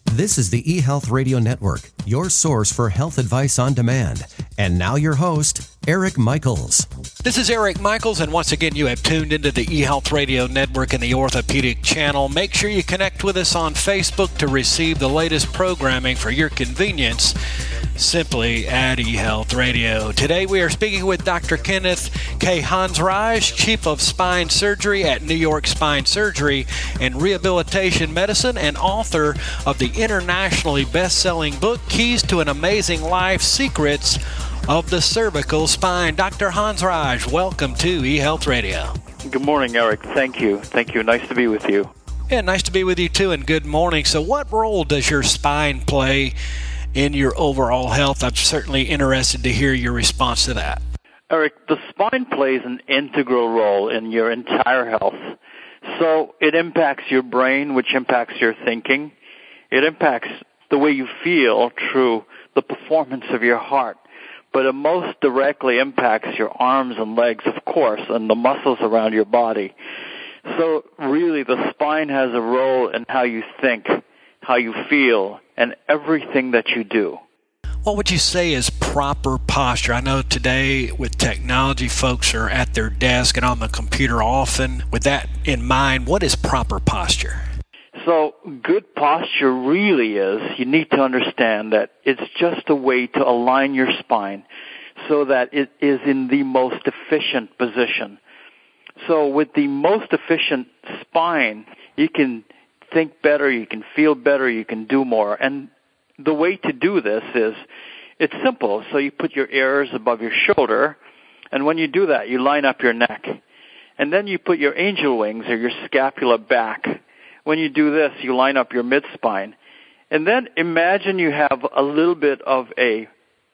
This is the eHealth Radio Network, your source for health advice on demand. And now your host, Eric Michaels. This is Eric Michaels, and once again, you have tuned into the eHealth Radio Network and the Orthopedic Channel. Make sure you connect with us on Facebook to receive the latest programming for your convenience. Simply add eHealth Radio. Today we are speaking with Dr. Kenneth K. Hansreich, Chief of Spine Surgery at New York Spine Surgery and Rehabilitation Medicine and author of the internationally best-selling book, Keys to an Amazing Life, Secrets of the Cervical Spine. Dr. Hansreich, welcome to eHealth Radio. Good morning, Eric. Thank you. Nice to be with you. Yeah, nice to be with you too, and good morning. So what role does your spine play in your overall health? I'm certainly interested to hear your response to that. Eric, the spine plays an integral role in your entire health. So it impacts your brain, which impacts your thinking. It impacts the way you feel through the performance of your heart. But it most directly impacts your arms and legs, of course, and the muscles around your body. So really, the spine has a role in how you think, how you feel, and everything that you do. What would you say is proper posture? I know today with technology, folks are at their desk and on the computer often. With that in mind, what is proper posture? So good posture really is, you need to understand that it's just a way to align your spine so that it is in the most efficient position. So with the most efficient spine, you can think better, you can feel better, you can do more. And the way to do this is, it's simple. So you put your ears above your shoulder, and when you do that, you line up your neck. And then you put your angel wings or your scapula back. When you do this, you line up your mid-spine. And then imagine you have a little bit of a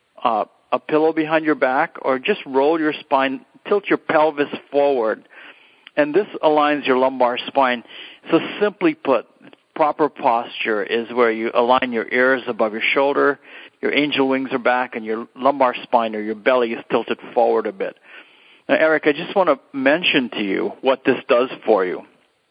pillow behind your back, or just roll your spine, tilt your pelvis forward. And this aligns your lumbar spine. So simply put, proper posture is where you align your ears above your shoulder, your angel wings are back, and your lumbar spine or your belly is tilted forward a bit. Now, Eric, I just want to mention to you what this does for you.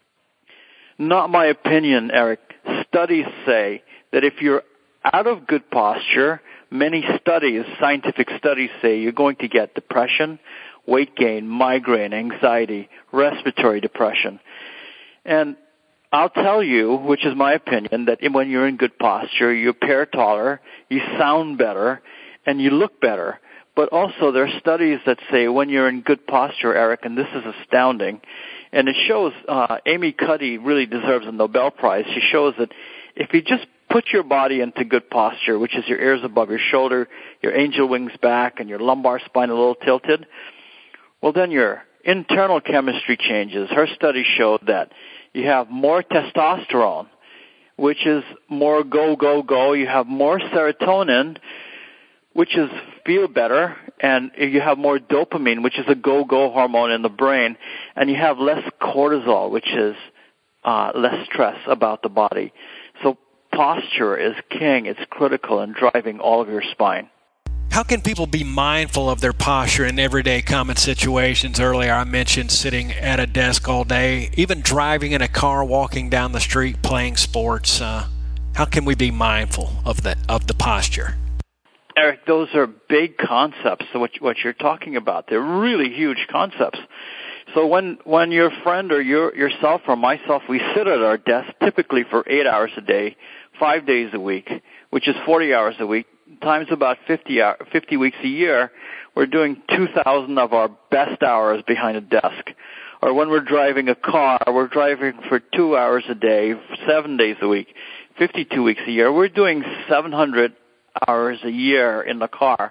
Not my opinion, Eric. Studies say that if you're out of good posture, many studies, scientific studies say you're going to get depression, weight gain, migraine, anxiety, respiratory depression. And I'll tell you, which is my opinion, that when you're in good posture, you appear taller, you sound better, and you look better. But also there are studies that say when you're in good posture, Eric, and this is astounding, and it shows Amy Cuddy really deserves a Nobel Prize. She shows that if you just put your body into good posture, which is your ears above your shoulder, your angel wings back, and your lumbar spine a little tilted, well, then your internal chemistry changes. Her study showed that you have more testosterone, which is more go, go, go. You have more serotonin, which is feel better, and you have more dopamine, which is a go-go hormone in the brain, and you have less cortisol, which is less stress about the body. So posture is king. It's critical in driving all of your spine. How can people be mindful of their posture in everyday common situations? Earlier I mentioned sitting at a desk all day, even driving in a car, walking down the street, playing sports. How can we be mindful of the posture? Eric, those are big concepts, what you're talking about. They're really huge concepts. So when your friend or yourself or myself, we sit at our desk typically for 8 hours a day, 5 days a week, which is 40 hours a week, times about 50 weeks a year, we're doing 2,000 of our best hours behind a desk. Or when we're driving a car, we're driving for 2 hours a day, 7 days a week, 52 weeks a year. We're doing 700 hours a year in the car.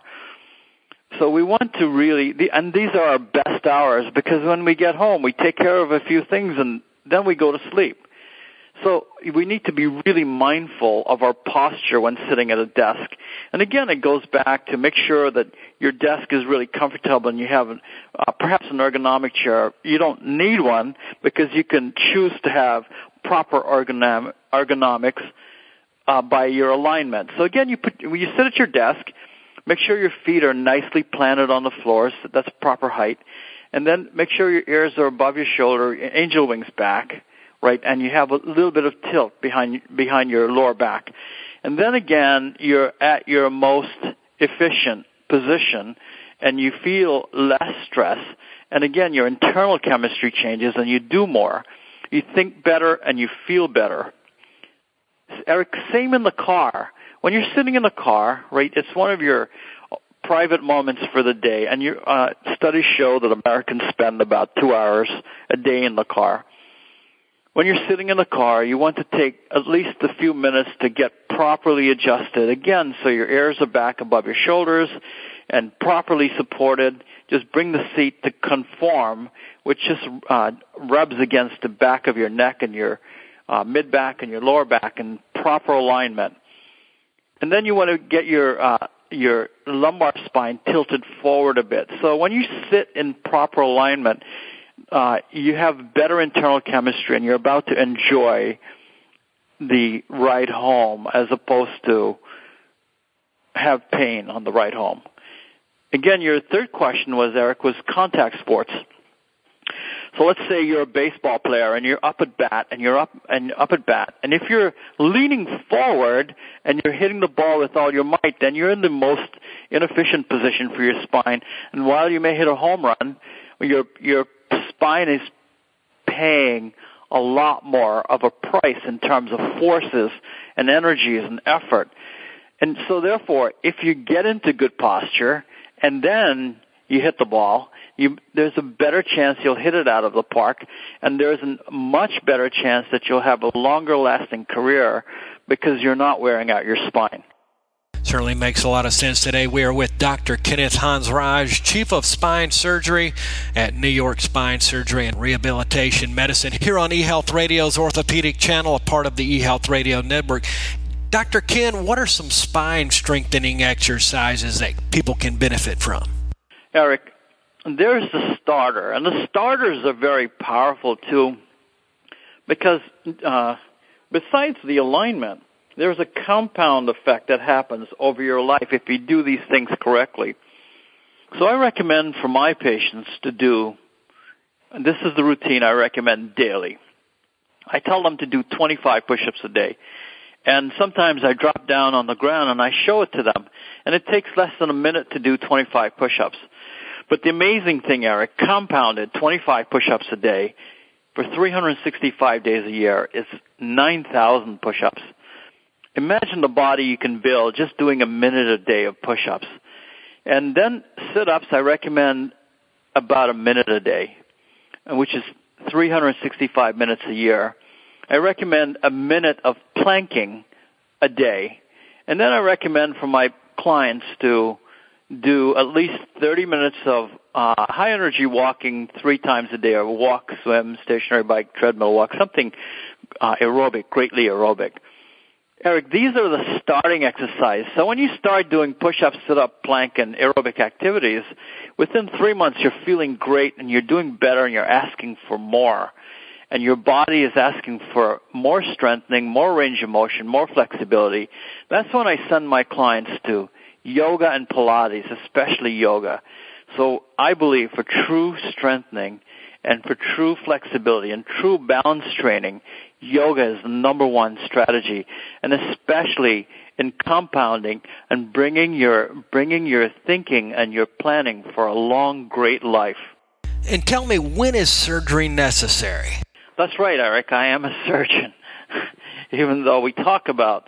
So we want to really, and these are our best hours because when we get home, we take care of a few things and then we go to sleep. So we need to be really mindful of our posture when sitting at a desk. And again, it goes back to make sure that your desk is really comfortable and you have perhaps an ergonomic chair. You don't need one because you can choose to have proper ergonomics by your alignment. So again, when you sit at your desk, make sure your feet are nicely planted on the floor, so that's proper height. And then make sure your ears are above your shoulder, angel wings back, right? And you have a little bit of tilt behind your lower back. And then again, you're at your most efficient position, and you feel less stress. And again, your internal chemistry changes, and you do more. You think better, and you feel better. Eric, same in the car. When you're sitting in the car, right, it's one of your private moments for the day, and studies show that Americans spend about 2 hours a day in the car. When you're sitting in the car, you want to take at least a few minutes to get properly adjusted, again, so your ears are back above your shoulders and properly supported. Just bring the seat to conform, which just rubs against the back of your neck and your mid-back and your lower back in proper alignment. And then you want to get your lumbar spine tilted forward a bit. So when you sit in proper alignment, you have better internal chemistry, and you're about to enjoy the ride home as opposed to have pain on the ride home. Again, your third question was, Eric, was contact sports. So let's say you're a baseball player and you're up at bat, and and if you're leaning forward and you're hitting the ball with all your might, then you're in the most inefficient position for your spine. And while you may hit a home run, your spine is paying a lot more of a price in terms of forces and energies and effort. And so therefore, if you get into good posture and then you hit the ball, there's a better chance you'll hit it out of the park, and there's a much better chance that you'll have a longer-lasting career because you're not wearing out your spine. Certainly makes a lot of sense today. We are with Dr. Kenneth Hansraj, Chief of Spine Surgery at New York Spine Surgery and Rehabilitation Medicine, here on eHealth Radio's Orthopedic Channel, a part of the eHealth Radio Network. Dr. Ken, what are some spine strengthening exercises that people can benefit from? Eric, there's the starter, and the starters are very powerful too, because besides the alignment, there's a compound effect that happens over your life if you do these things correctly. So I recommend for my patients to do, and this is the routine I recommend daily. I tell them to do 25 push-ups a day. And sometimes I drop down on the ground and I show it to them, and it takes less than a minute to do 25 push-ups. But the amazing thing, Eric, compounded 25 push-ups a day for 365 days a year is 9,000 push-ups. Imagine the body you can build just doing a minute a day of push-ups. And then sit-ups, I recommend about a minute a day, which is 365 minutes a year. I recommend a minute of planking a day. And then I recommend for my clients to do at least 30 minutes of high-energy walking 3 times a day, or walk, swim, stationary bike, treadmill walk, something aerobic, greatly aerobic. Eric, these are the starting exercises. So when you start doing push-ups, sit-up, plank, and aerobic activities, within 3 months you're feeling great and you're doing better and you're asking for more. And your body is asking for more strengthening, more range of motion, more flexibility. That's when I send my clients to yoga and Pilates, especially yoga. So I believe for true strengthening and for true flexibility and true balance training, yoga is the number one strategy, and especially in compounding and bringing your thinking and your planning for a long, great life. And tell me, when is surgery necessary? That's right, Eric. I am a surgeon. Even though we talk about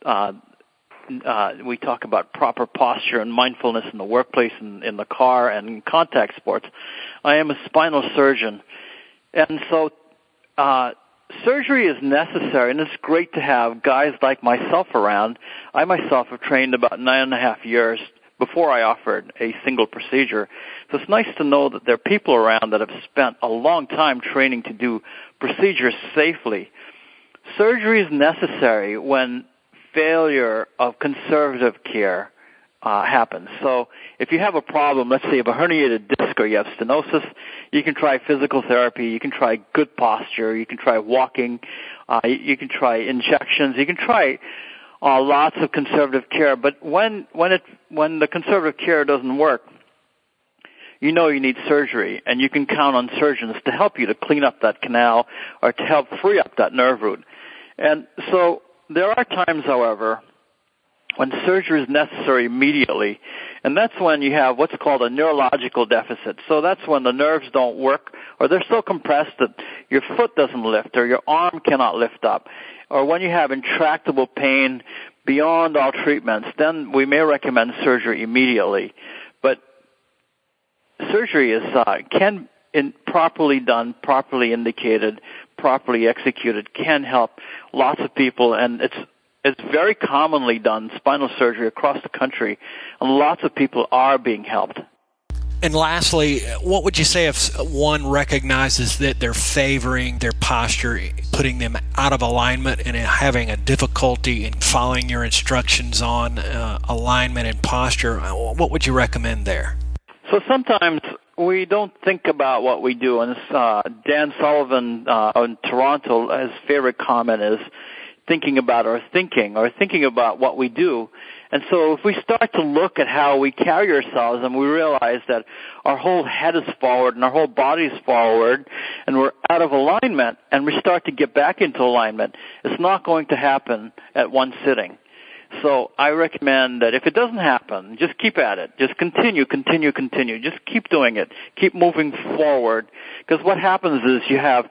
proper posture and mindfulness in the workplace, in the car, and in contact sports, I am a spinal surgeon. And so surgery is necessary, and it's great to have guys like myself around. I myself have trained about 9.5 years before I offered a single procedure. So it's nice to know that there are people around that have spent a long time training to do procedures safely. Surgery is necessary when failure of conservative care happens. So if you have a problem, let's say you have a herniated disc or you have stenosis, you can try physical therapy, you can try good posture, you can try walking, you can try injections, you can try lots of conservative care. But when the conservative care doesn't work, you know you need surgery, and you can count on surgeons to help you to clean up that canal or to help free up that nerve root. And so there are times, however, when surgery is necessary immediately, and that's when you have what's called a neurological deficit. So that's when the nerves don't work, or they're so compressed that your foot doesn't lift, or your arm cannot lift up, or when you have intractable pain beyond all treatments, then we may recommend surgery immediately. But surgery is properly done, properly indicated, properly executed, can help lots of people, and it's very commonly done, spinal surgery across the country, and lots of people are being helped. And lastly, what would you say if one recognizes that they're favoring their posture, putting them out of alignment, and having a difficulty in following your instructions on alignment and posture? What would you recommend there? So sometimes we don't think about what we do, and Dan Sullivan in Toronto, his favorite comment is thinking about our thinking, or thinking about what we do. And so if we start to look at how we carry ourselves and we realize that our whole head is forward and our whole body is forward and we're out of alignment, and we start to get back into alignment, it's not going to happen at one sitting. So I recommend that if it doesn't happen, just keep at it. Just continue. Just keep doing it. Keep moving forward. Because what happens is you have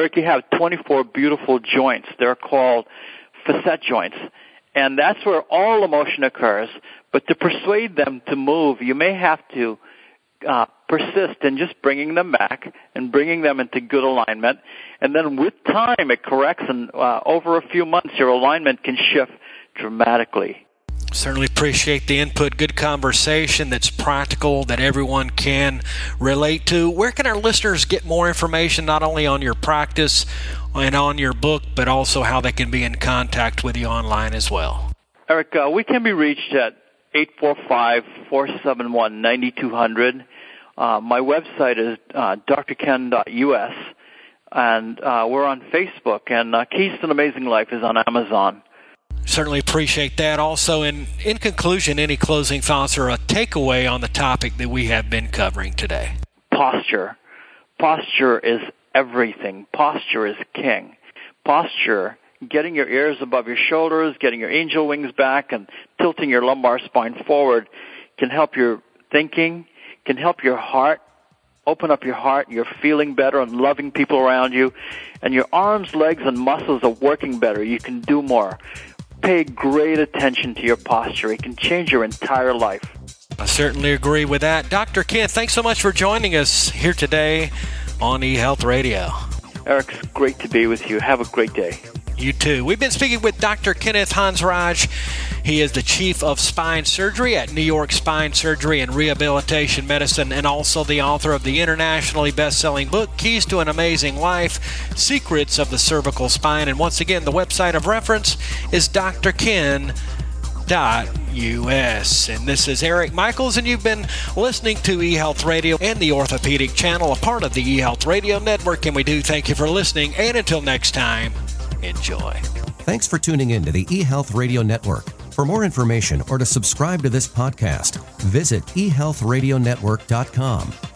24 beautiful joints. They're called facet joints. And that's where all emotion occurs. But to persuade them to move, you may have to persist in just bringing them back and bringing them into good alignment. And then with time, it corrects, and over a few months, your alignment can shift dramatically. Certainly appreciate the input. Good conversation that's practical, that everyone can relate to. Where can our listeners get more information, not only on your practice and on your book, but also how they can be in contact with you online as well? Eric, we can be reached at 845-471-9200. My website is drken.us, and we're on Facebook, and Keys to an Amazing Life is on Amazon. Certainly appreciate that. Also, in conclusion, any closing thoughts or a takeaway on the topic that we have been covering today? Posture. Posture is everything. Posture is king. Posture, getting your ears above your shoulders, getting your angel wings back, and tilting your lumbar spine forward can help your thinking, can help your heart. Open up your heart, you're feeling better and loving people around you, and your arms, legs, and muscles are working better. You can do more. Pay great attention to your posture. It can change your entire life. I certainly agree with that. Dr. Ken, thanks so much for joining us here today on eHealth Radio. Eric, it's great to be with you. Have a great day. You too. We've been speaking with Dr. Kenneth Hansraj. He is the Chief of Spine Surgery at New York Spine Surgery and Rehabilitation Medicine, and also the author of the internationally best-selling book, Keys to an Amazing Life, Secrets of the Cervical Spine. And once again, the website of reference is drken.us. And this is Eric Michaels, and you've been listening to eHealth Radio and the Orthopedic Channel, a part of the eHealth Radio Network. And we do thank you for listening. And until next time, enjoy. Thanks for tuning in to the eHealth Radio Network. For more information or to subscribe to this podcast, visit eHealthRadioNetwork.com.